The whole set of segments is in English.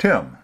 Tim.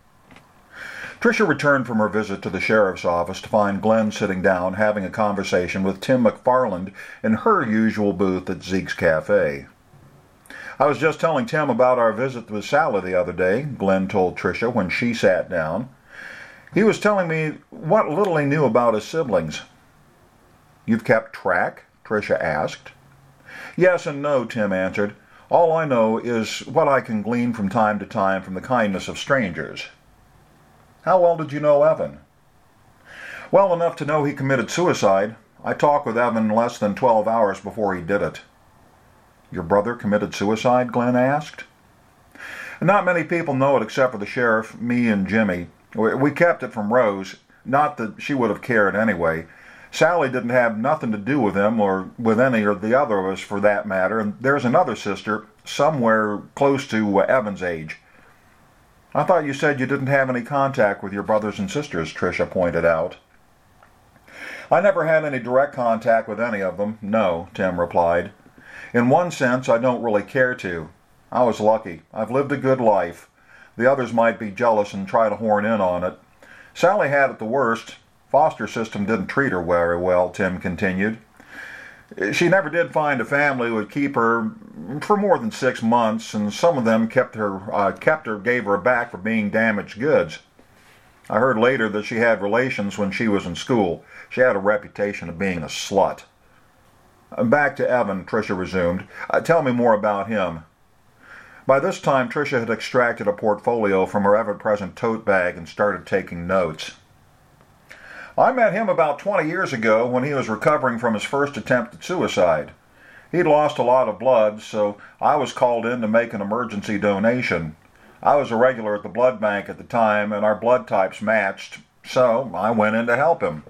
Tricia returned from her visit to the sheriff's office to find Glenn sitting down having a conversation with Tim McFarland in her usual booth at Zeke's Cafe. "I was just telling Tim about our visit with Sally the other day," Glenn told Tricia when she sat down. "He was telling me what little he knew about his siblings." "You've kept track?" Tricia asked. "Yes and no," Tim answered. "All I know is what I can glean from time to time from the kindness of strangers." "How well did you know Evan?" "Well enough to know he committed suicide. I talked with Evan less than 12 hours before he did it." "Your brother committed suicide?" Glenn asked. "Not many people know it except for the sheriff, me, and Jimmy. We kept it from Rose. Not that she would have cared anyway. Sally didn't have nothing to do with him, or with any of the other of us for that matter, and there's another sister, somewhere close to Evan's age." "I thought you said you didn't have any contact with your brothers and sisters," Tricia pointed out. "I never had any direct contact with any of them, no," Tim replied. "In one sense, I don't really care to. I was lucky. I've lived a good life. The others might be jealous and try to horn in on it. Sally had it the worst. Foster system didn't treat her very well," Tim continued. "She never did find a family who would keep her for more than 6 months, and some of them gave her back for being damaged goods. I heard later that she had relations when she was in school. She had a reputation of being a slut." "Back to Evan," Tricia resumed. "Tell me more about him." By this time, Tricia had extracted a portfolio from her ever-present tote bag and started taking notes. "I met him about 20 years ago when he was recovering from his first attempt at suicide. He'd lost a lot of blood, so I was called in to make an emergency donation. I was a regular at the blood bank at the time, and our blood types matched, so I went in to help him.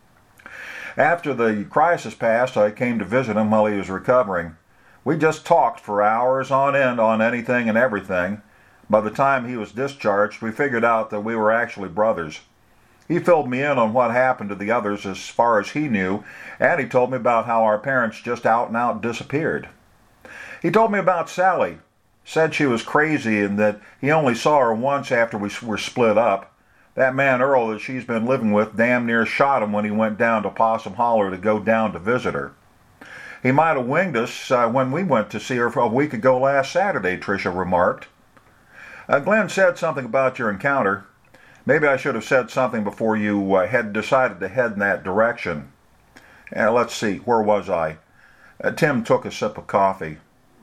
After the crisis passed, I came to visit him while he was recovering. We just talked for hours on end on anything and everything. By the time he was discharged, we figured out that we were actually brothers. He filled me in on what happened to the others as far as he knew, and he told me about how our parents just out and out disappeared. He told me about Sally. Said she was crazy and that he only saw her once after we were split up. That man Earl that she's been living with damn near shot him when he went down to Possum Holler to go down to visit her. He might have winged us when we went to see her a week ago last Saturday," Tricia remarked. "Glenn said something about your encounter. Maybe I should have said something before you had decided to head in that direction. Let's see, where was I?" Tim took a sip of coffee.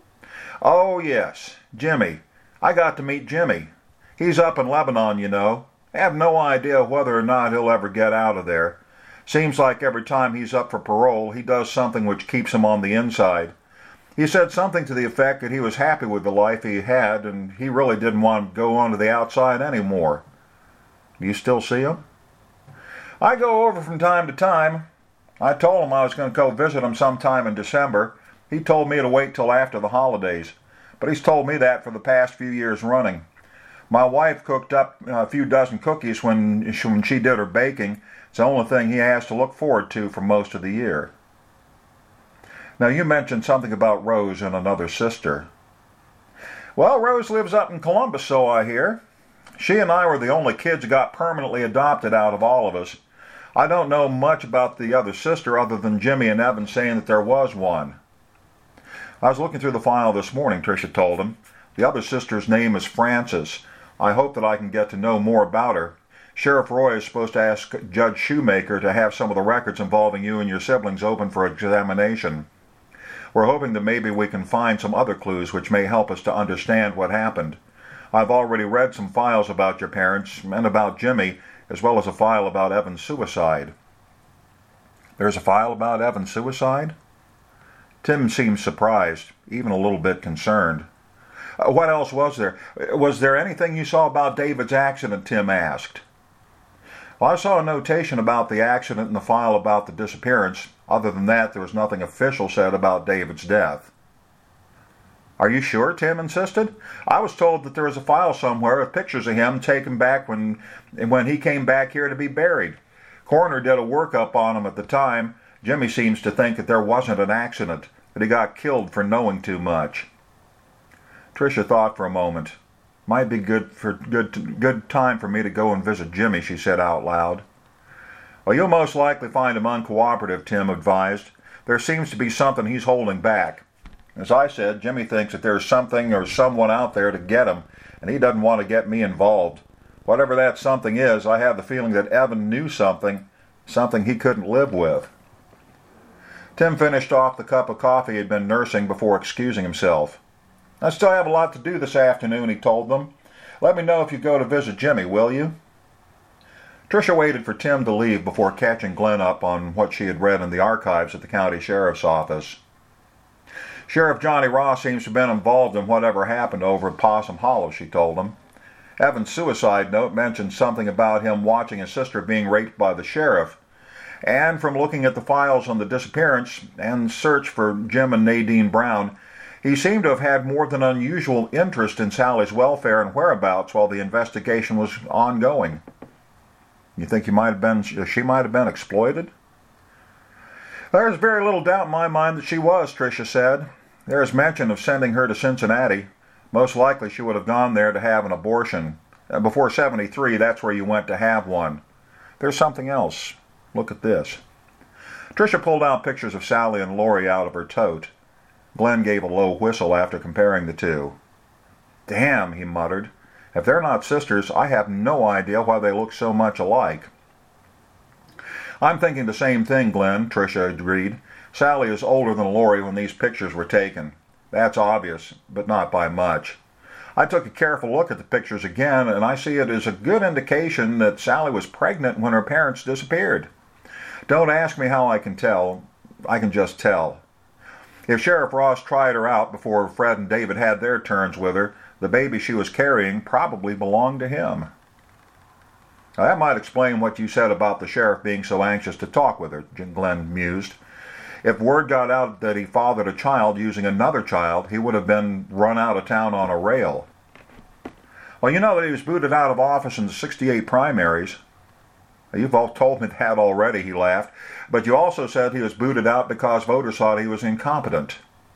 "Oh, yes, Jimmy. I got to meet Jimmy. He's up in Lebanon, you know. I have no idea whether or not he'll ever get out of there. Seems like every time he's up for parole, he does something which keeps him on the inside. He said something to the effect that he was happy with the life he had, and he really didn't want to go on to the outside anymore. Do you still see him?" "I go over from time to time. I told him I was going to go visit him sometime in December. He told me to wait till after the holidays, but he's told me that for the past few years running. My wife cooked up a few dozen cookies when she did her baking. It's the only thing he has to look forward to for most of the year." "Now, you mentioned something about Rose and another sister." "Well, Rose lives up in Columbus, so I hear. She and I were the only kids who got permanently adopted out of all of us. I don't know much about the other sister other than Jimmy and Evan saying that there was one." "I was looking through the file this morning," Tricia told him. "The other sister's name is Frances. I hope that I can get to know more about her. Sheriff Roy is supposed to ask Judge Shoemaker to have some of the records involving you and your siblings open for examination. We're hoping that maybe we can find some other clues which may help us to understand what happened. I've already read some files about your parents and about Jimmy, as well as a file about Evan's suicide." "There's a file about Evan's suicide?" Tim seemed surprised, even a little bit concerned. "What else was there? Was there anything you saw about David's accident?" Tim asked. "Well, I saw a notation about the accident in the file about the disappearance. Other than that, there was nothing official said about David's death." "Are you sure?" Tim insisted. "I was told that there was a file somewhere with pictures of him taken back when he came back here to be buried. Coroner did a workup on him at the time. Jimmy seems to think that there wasn't an accident, that he got killed for knowing too much." Tricia thought for a moment. Might be good time for me to go and visit Jimmy, she said out loud. Well, you'll most likely find him uncooperative, Tim advised. There seems to be something he's holding back. As I said, Jimmy thinks that there's something or someone out there to get him, and he doesn't want to get me involved. Whatever that something is, I have the feeling that Evan knew something he couldn't live with. Tim finished off the cup of coffee he had been nursing before excusing himself. I still have a lot to do this afternoon, he told them. Let me know if you go to visit Jimmy, will you? Tricia waited for Tim to leave before catching Glenn up on what she had read in the archives at the county sheriff's office. Sheriff Johnny Ross seems to have been involved in whatever happened over at Possum Hollow, she told him. Evan's suicide note mentioned something about him watching his sister being raped by the sheriff. And from looking at the files on the disappearance and search for Jim and Nadine Brown, he seemed to have had more than unusual interest in Sally's welfare and whereabouts while the investigation was ongoing. You think she might have been exploited? There's very little doubt in my mind that she was, Tricia said. There is mention of sending her to Cincinnati. Most likely she would have gone there to have an abortion. Before '73, that's where you went to have one. There's something else. Look at this. Tricia pulled out pictures of Sally and Lori out of her tote. Glenn gave a low whistle after comparing the two. Damn, he muttered. If they're not sisters, I have no idea why they look so much alike. I'm thinking the same thing, Glenn, Tricia agreed. Sally is older than Lori when these pictures were taken. That's obvious, but not by much. I took a careful look at the pictures again, and I see it as a good indication that Sally was pregnant when her parents disappeared. Don't ask me how I can tell. I can just tell. If Sheriff Ross tried her out before Fred and David had their turns with her, the baby she was carrying probably belonged to him. Now, that might explain what you said about the sheriff being so anxious to talk with her, Glenn mused. If word got out that he fathered a child using another child, he would have been run out of town on a rail. Well, you know that he was booted out of office in the '68 primaries. You've all told me that already, he laughed. But you also said he was booted out because voters thought he was incompetent.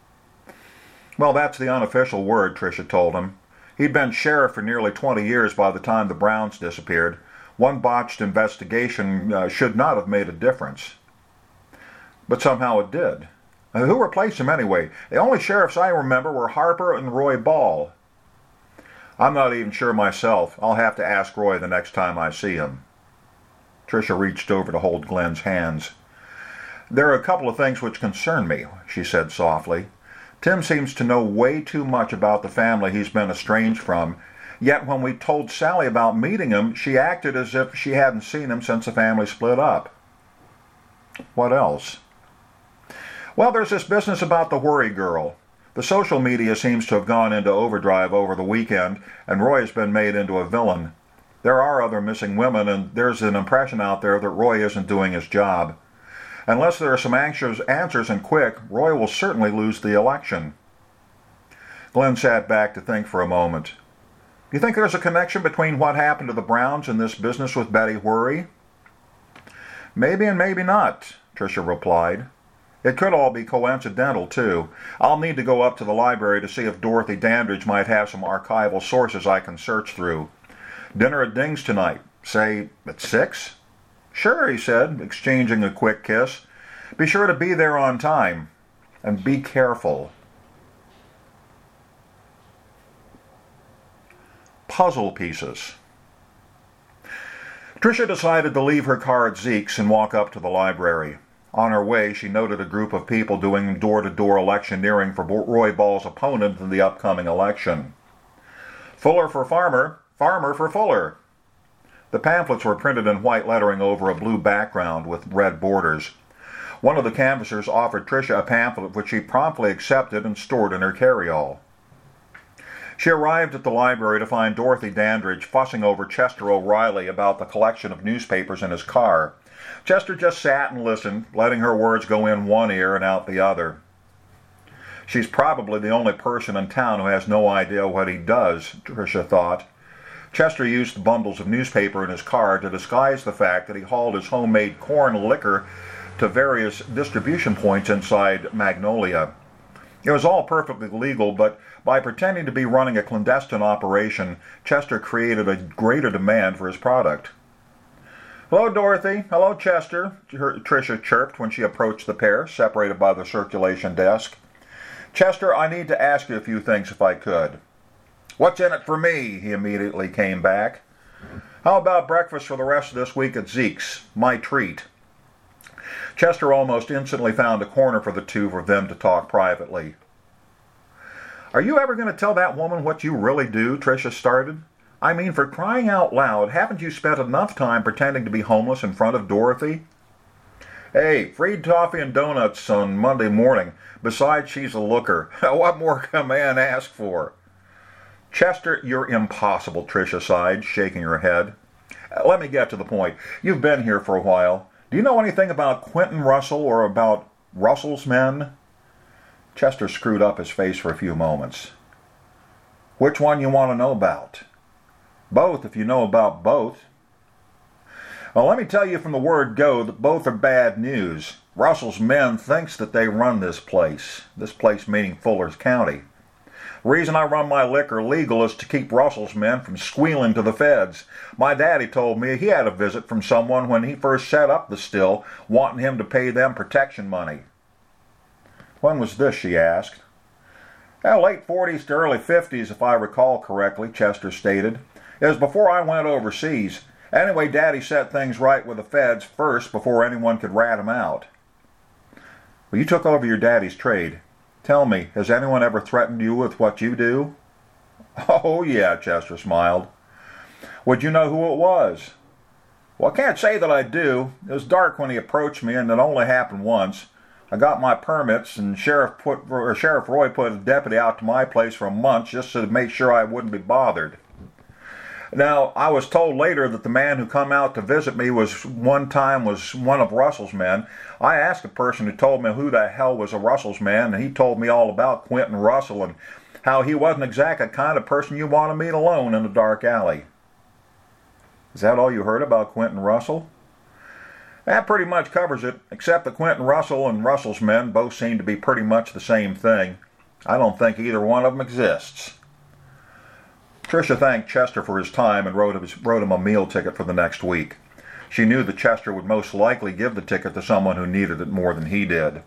Well, that's the unofficial word, Tricia told him. He'd been sheriff for nearly 20 years by the time the Browns disappeared. One botched investigation should not have made a difference. But somehow it did. Who replaced him anyway? The only sheriffs I remember were Harper and Roy Ball. I'm not even sure myself. I'll have to ask Roy the next time I see him. Tricia reached over to hold Glenn's hands. There are a couple of things which concern me, she said softly. Tim seems to know way too much about the family he's been estranged from, yet when we told Sally about meeting him, she acted as if she hadn't seen him since the family split up. What else? Well, there's this business about the Worry Girl. The social media seems to have gone into overdrive over the weekend, and Roy has been made into a villain. There are other missing women, and there's an impression out there that Roy isn't doing his job. Unless there are some answers and quick, Roy will certainly lose the election. Glenn sat back to think for a moment. You think there's a connection between what happened to the Browns and this business with Betty Worry? Maybe and maybe not, Tricia replied. It could all be coincidental, too. I'll need to go up to the library to see if Dorothy Dandridge might have some archival sources I can search through. Dinner at Ding's tonight. Say, at 6? Sure, he said, exchanging a quick kiss. Be sure to be there on time. And be careful. Puzzle pieces. Tricia decided to leave her car at Zeke's and walk up to the library. On her way, she noted a group of people doing door-to-door electioneering for Roy Ball's opponent in the upcoming election. Fuller for Farmer, Farmer for Fuller. The pamphlets were printed in white lettering over a blue background with red borders. One of the canvassers offered Tricia a pamphlet which she promptly accepted and stored in her carryall. She arrived at the library to find Dorothy Dandridge fussing over Chester O'Reilly about the collection of newspapers in his car. Chester just sat and listened, letting her words go in one ear and out the other. She's probably the only person in town who has no idea what he does, Tricia thought. Chester used the bundles of newspaper in his car to disguise the fact that he hauled his homemade corn liquor to various distribution points inside Magnolia. It was all perfectly legal, but by pretending to be running a clandestine operation, Chester created a greater demand for his product. "Hello, Dorothy." "Hello, Chester," Tricia chirped when she approached the pair, separated by the circulation desk. "Chester, I need to ask you a few things if I could." "What's in it for me?" he immediately came back. "How about breakfast for the rest of this week at Zeke's? My treat." Chester almost instantly found a corner for the two of them to talk privately. "Are you ever going to tell that woman what you really do?" Tricia started. "I mean, for crying out loud, haven't you spent enough time pretending to be homeless in front of Dorothy?" "Hey, free toffee and donuts on Monday morning. Besides, she's a looker. What more can a man ask for?" "Chester, you're impossible," Tricia sighed, shaking her head. "Let me get to the point. You've been here for a while. Do you know anything about Quentin Russell or about Russell's men?" Chester screwed up his face for a few moments. "Which one you want to know about?" "Both, if you know about both." "Well, let me tell you from the word go that both are bad news. Russell's men thinks that they run this place meaning Fuller's County. The reason I run my liquor legal is to keep Russell's men from squealing to the feds. My daddy told me he had a visit from someone when he first set up the still, wanting him to pay them protection money." "When was this?" she asked. Late 40s to early 50s, if I recall correctly," Chester stated. "It was before I went overseas. Anyway, Daddy set things right with the feds first before anyone could rat him out." "Well, you took over your daddy's trade. Tell me, has anyone ever threatened you with what you do?" "Oh, yeah," Chester smiled. "Would you know who it was?" "Well, I can't say that I do. It was dark when he approached me, and it only happened once. I got my permits, and Sheriff Roy put a deputy out to my place for a month just to make sure I wouldn't be bothered. Now, I was told later that the man who come out to visit me was one of Russell's men. I asked a person who told me who the hell was a Russell's man, and he told me all about Quentin Russell and how he wasn't exactly the kind of person you want to meet alone in a dark alley." "Is that all you heard about Quentin Russell?" "That pretty much covers it, except that Quentin Russell and Russell's men both seem to be pretty much the same thing. I don't think either one of them exists." Tricia thanked Chester for his time and wrote him a meal ticket for the next week. She knew that Chester would most likely give the ticket to someone who needed it more than he did.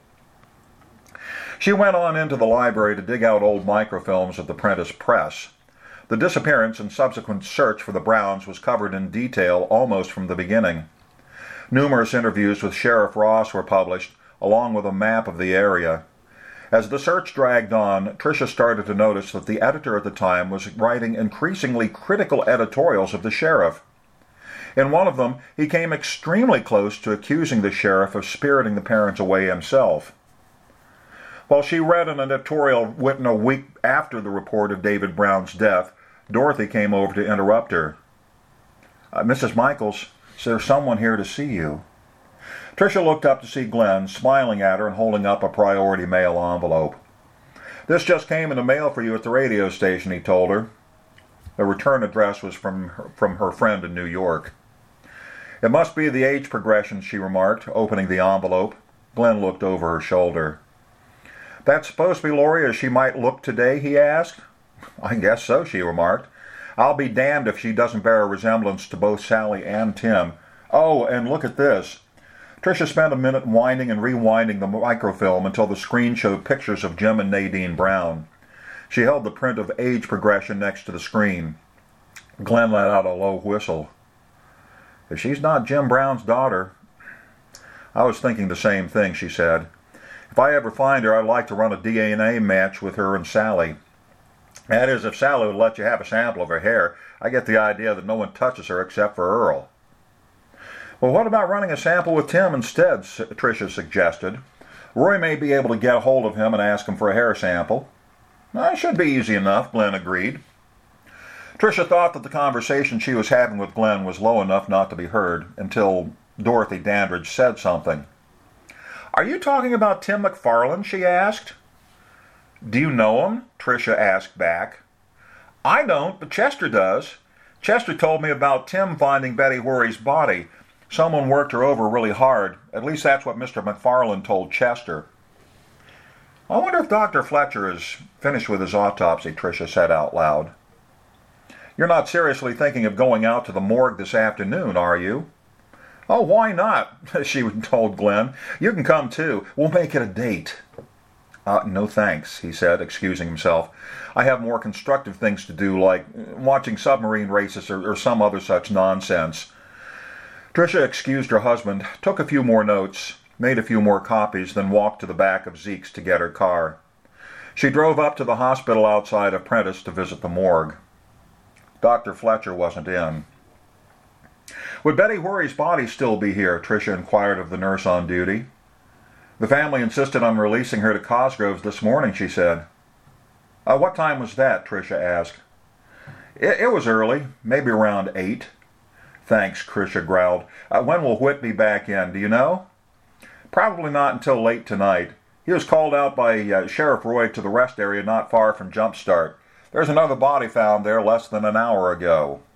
She went on into the library to dig out old microfilms of the Prentice Press. The disappearance and subsequent search for the Browns was covered in detail almost from the beginning. Numerous interviews with Sheriff Ross were published, along with a map of the area. As the search dragged on, Tricia started to notice that the editor at the time was writing increasingly critical editorials of the sheriff. In one of them, he came extremely close to accusing the sheriff of spiriting the parents away himself. While she read an editorial written a week after the report of David Brown's death, Dorothy came over to interrupt her. "Mrs. Michaels, is there someone here to see you?" Tricia looked up to see Glenn, smiling at her and holding up a priority mail envelope. "This just came in the mail for you at the radio station," he told her. The return address was from her friend in New York. "It must be the age progression," she remarked, opening the envelope. Glenn looked over her shoulder. "That's supposed to be Laurie as she might look today?" he asked. "I guess so," she remarked. "I'll be damned if she doesn't bear a resemblance to both Sally and Tim. Oh, and look at this." Tricia spent a minute winding and rewinding the microfilm until the screen showed pictures of Jim and Nadine Brown. She held the print of age progression next to the screen. Glenn let out a low whistle. "If she's not Jim Brown's daughter." "I was thinking the same thing," she said. "If I ever find her, I'd like to run a DNA match with her and Sally. That is, if Sally would let you have a sample of her hair. I get the idea that no one touches her except for Earl." "Well, what about running a sample with Tim instead?" Tricia suggested. "Roy may be able to get a hold of him and ask him for a hair sample." "It should be easy enough," Glenn agreed. Tricia thought that the conversation she was having with Glenn was low enough not to be heard until Dorothy Dandridge said something. "Are you talking about Tim McFarland?" she asked. "Do you know him?" Tricia asked back. "I don't, but Chester does. Chester told me about Tim finding Betty Worry's body. Someone worked her over really hard. At least that's what Mr. McFarland told Chester." I wonder if Dr. Fletcher is finished with his autopsy, Tricia said out loud. You're not seriously thinking of going out to the morgue this afternoon, are you? Oh, why not? She told Glenn. You can come too. We'll make it a date. No thanks, he said, excusing himself. I have more constructive things to do, like watching submarine races or some other such nonsense. Tricia excused her husband, took a few more notes, made a few more copies, then walked to the back of Zeke's to get her car. She drove up to the hospital outside of Prentice to visit the morgue. Dr. Fletcher wasn't in. Would Betty Worry's body still be here? Tricia inquired of the nurse on duty. The family insisted on releasing her to Cosgrove's this morning, she said. What time was that? Tricia asked. It was early, maybe around 8. Thanks, Tricia growled. When will Whit be back in, do you know? Probably not until late tonight. He was called out by Sheriff Roy to the rest area not far from Jumpstart. There's another body found there less than an hour ago.